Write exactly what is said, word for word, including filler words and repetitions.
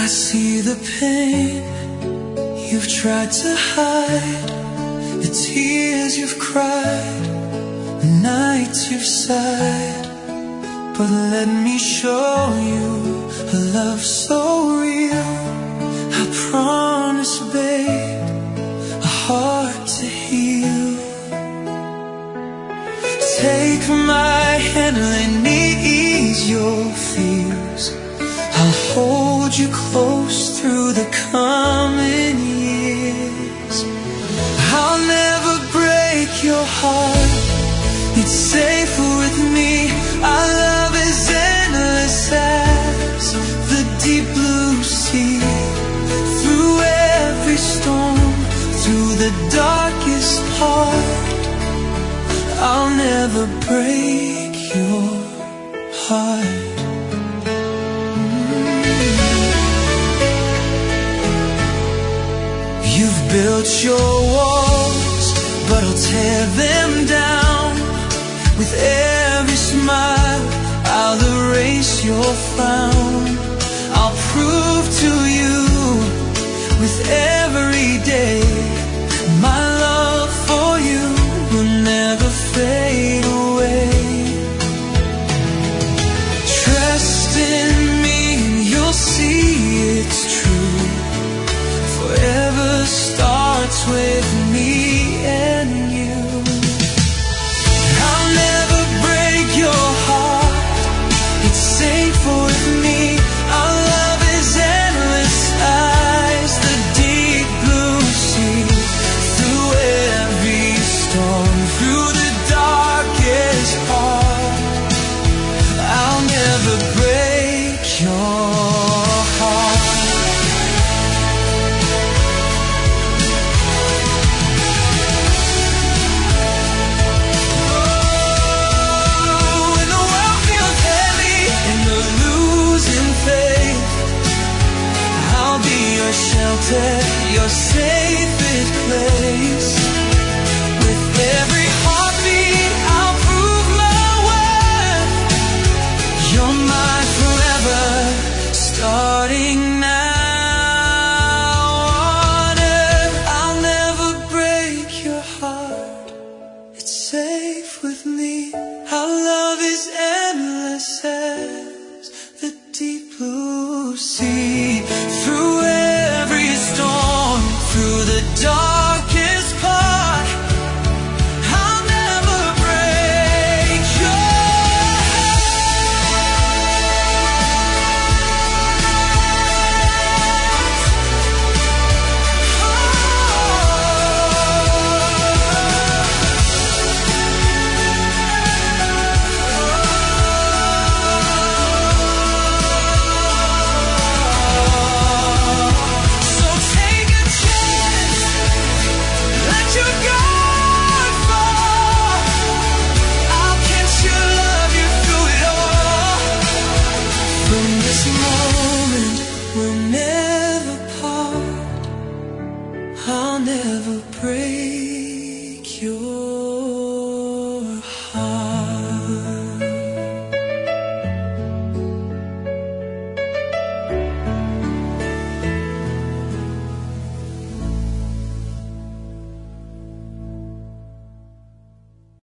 see the pain you've tried to hide, the tears you've cried, the nights you've sighed. But let me show you a love so real. I promise, babe, a heart to heal. Take my hand, let me ease your fears. I'll hold you close through the coming years. I'll never break your heart, it's safe with me. Our love is endless as the deep blue sea. Through every storm, through the darkest part, I'll never break your heart. You've built your walls, but I'll tear them down. With every smile, I'll erase your frown.